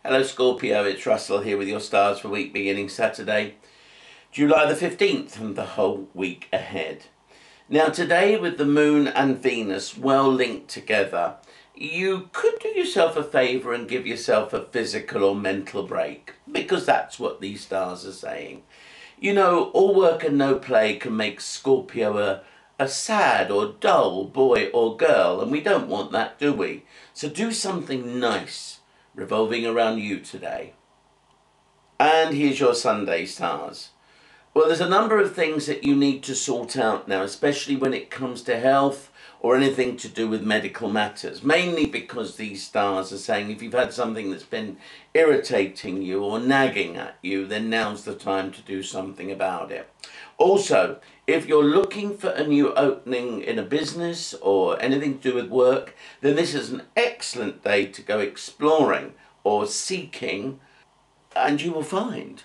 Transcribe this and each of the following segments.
Hello Scorpio, it's Russell here with your stars for week beginning Saturday, July the 15th and the whole week ahead. Now today, with the Moon and Venus well linked together, you could do yourself a favour and give yourself a physical or mental break, because that's what these stars are saying. You know, all work and no play can make Scorpio a sad or dull boy or girl, and we don't want that, do we? So do something nice revolving around you today. And here's your Sunday stars. Well, there's a number of things that you need to sort out now, especially when it comes to health or anything to do with medical matters, mainly because these stars are saying if you've had something that's been irritating you or nagging at you, then now's the time to do something about it. Also, if you're looking for a new opening in a business or anything to do with work, then this is an excellent day to go exploring or seeking, and you will find.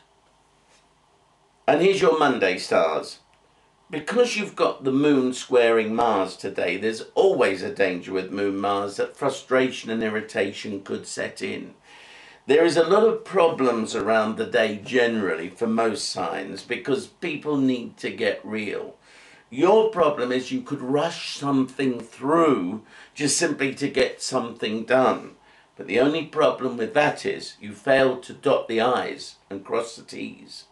And here's your Monday stars. Because you've got the Moon squaring Mars today, there's always a danger with Moon Mars that frustration and irritation could set in. There is a lot of problems around the day generally for most signs because people need to get real. Your problem is you could rush something through just simply to get something done. But the only problem with that is you failed to dot the I's and cross the T's.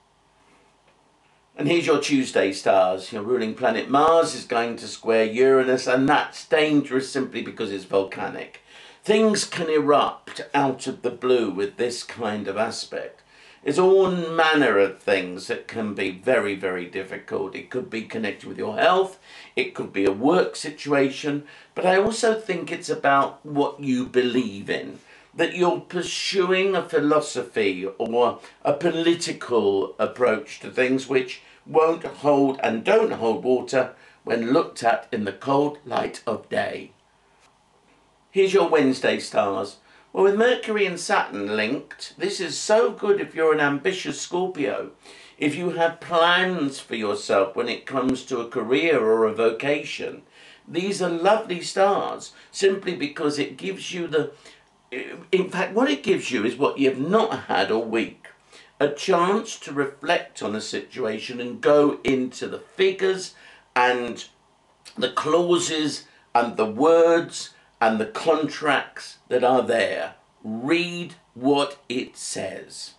And here's your Tuesday stars. Your ruling planet Mars is going to square Uranus, and that's dangerous simply because it's volcanic. Things can erupt out of the blue with this kind of aspect. It's all manner of things that can be very, very difficult. It could be connected with your health. It could be a work situation. But I also think it's about what you believe in. That you're pursuing a philosophy or a political approach to things which won't hold and don't hold water when looked at in the cold light of day. Here's your Wednesday stars. Well, with Mercury and Saturn linked, this is so good if you're an ambitious Scorpio. If you have plans for yourself when it comes to a career or a vocation, these are lovely stars simply because it gives you in fact, what it gives you is what you've not had all week. A chance to reflect on a situation and go into the figures and the clauses and the words and the contracts that are there. Read what it says.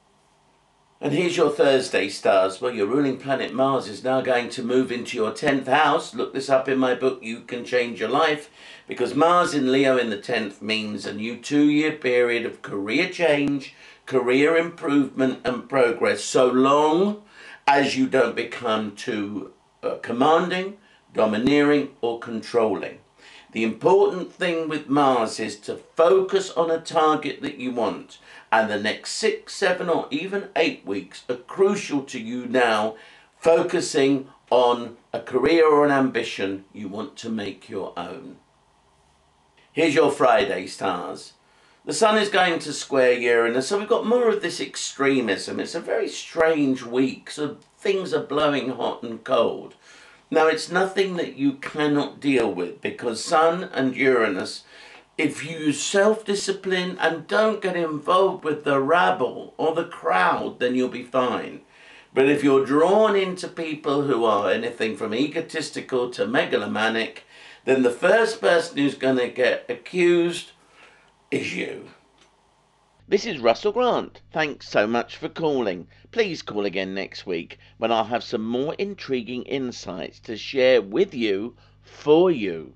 And here's your Thursday stars. Well, your ruling planet Mars is now going to move into your 10th house. Look this up in my book, You Can Change Your Life, because Mars in Leo in the 10th means a new 2-year period of career change, career improvement and progress, so long as you don't become too commanding, domineering or controlling. The important thing with Mars is to focus on a target that you want, and the next 6, 7 or even 8 weeks are crucial to you now, focusing on a career or an ambition you want to make your own. Here's your Friday stars. The Sun is going to square Uranus, so we've got more of this extremism. It's a very strange week, so things are blowing hot and cold. Now, it's nothing that you cannot deal with because Sun and Uranus, if you use self-discipline and don't get involved with the rabble or the crowd, then you'll be fine. But if you're drawn into people who are anything from egotistical to megalomaniac, then the first person who's going to get accused is you. This is Russell Grant. Thanks so much for calling. Please call again next week when I'll have some more intriguing insights to share with you for you.